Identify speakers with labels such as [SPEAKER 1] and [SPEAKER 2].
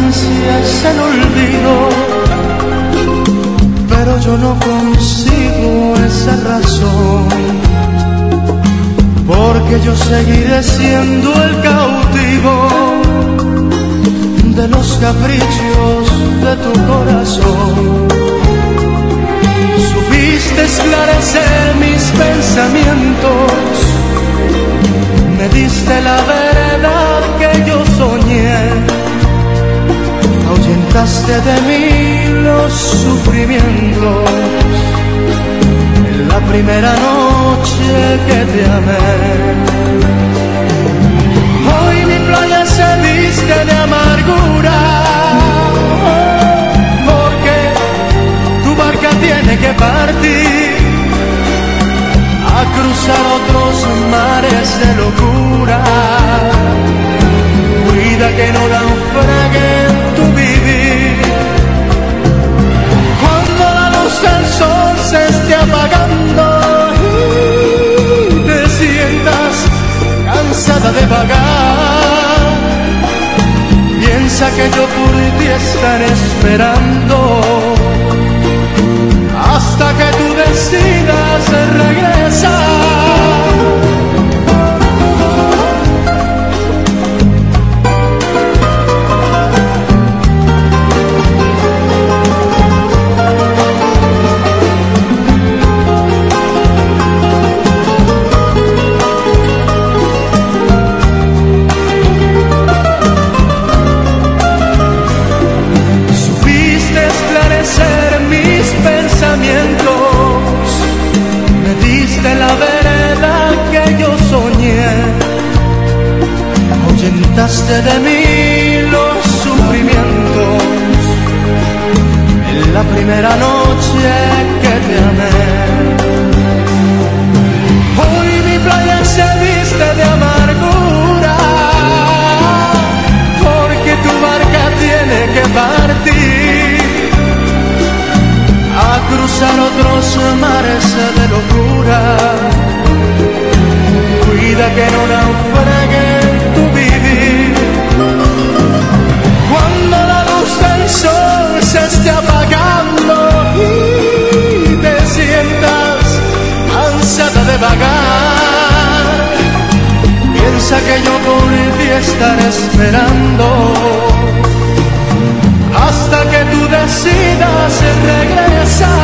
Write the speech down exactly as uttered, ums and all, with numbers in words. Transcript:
[SPEAKER 1] distancia es el olvido, pero yo no consigo esa razón, porque yo seguiré siendo el cautivo de los caprichos de tu corazón. Supiste esclarecer mis pensamientos, me diste la verdad que yo soñé, ahuyentaste de mí los sufrimientos en la primera noche que te amé. Hoy mi playa se viste de amargura, porque tu barca tiene que partir a cruzar otros mares de locura. Cuida que no naufrague en tu vivir. Cuando la luz del sol se esté apagando y te sientas cansada de vagar, piensa que yo por ti estaré esperando hasta que tú decidas regresar. Supiste esclarecer mis pensamientos, me diste la verdad que yo soñé, ahuyentaste de mí los sufrimientos en la primera noche que te amé. Hoy mi playa se viste de amargura, porque tu barca tiene que partir a cruzar otros mares de locura. Cuida que no naufrague en tu vivir. Cuando la luz del sol se esté apagando y te sientas cansada de vagar, piensa que yo por ti estaré esperando hasta que tú decidas regresar.